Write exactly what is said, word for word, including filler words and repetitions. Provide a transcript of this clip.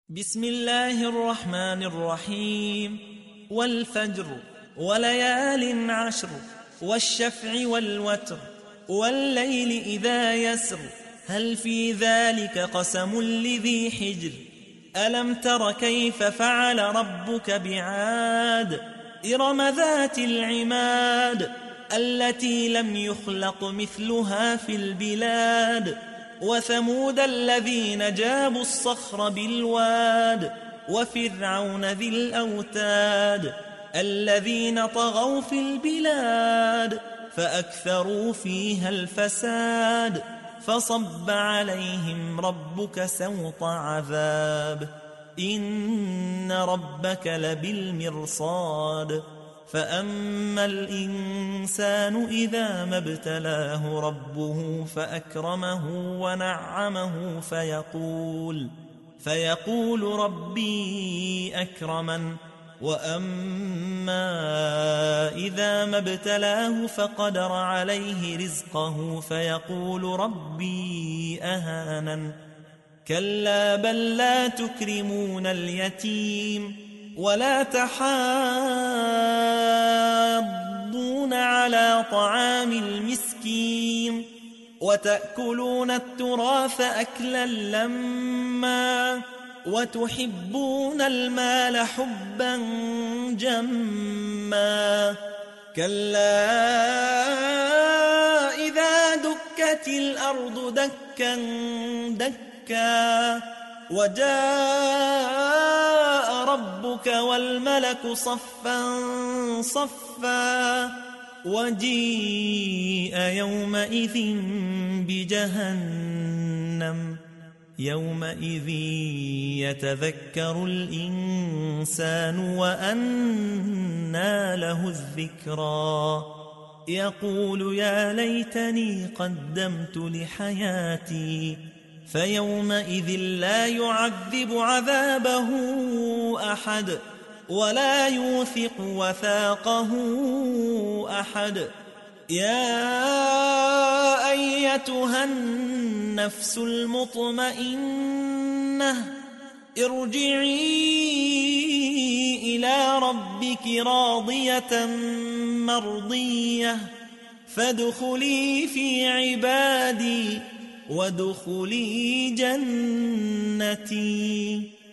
بسم الله الرحمن الرحيم. والفجر وليال عشر والشفع والوتر والليل إذا يسر هل في ذلك قسم لذي حجر ألم تر كيف فعل ربك بعاد إرم ذات العماد التي لم يخلق مثلها في البلاد وثمود الذين جابوا الصخر بالواد وفرعون ذي الأوتاد الذين طغوا في البلاد فأكثروا فيها الفساد فصب عليهم ربك سوط عذاب إن ربك لبالمرصاد فأما الإنسان إذا ما ابتلاه ربه فأكرمه ونعمه فيقول فيقول ربي أكرمن وأما إذا ما ابتلاه فقدر عليه رزقه فيقول ربي أهانن كلا بل لا تكرمون اليتيم ولا تحاضون على طعام المسكين وتأكلون التراث أكلا لما وتحبون المال حبا جما كلا إذا دكت الأرض دكا دكا وجاء ربك والملك صفا صفا وجيء يومئذ بجهنم يومئذ يتذكر الإنسان وأنى له الذكرى يقول يا ليتني قدمت لحياتي فيومئذ لا يعذب عذابه أحد ولا يوثق وثاقه أحد يا أيتها النفس المطمئنة ارجعي إلى ربك راضية مرضية فادخلي في عبادي وادخلي جنتي.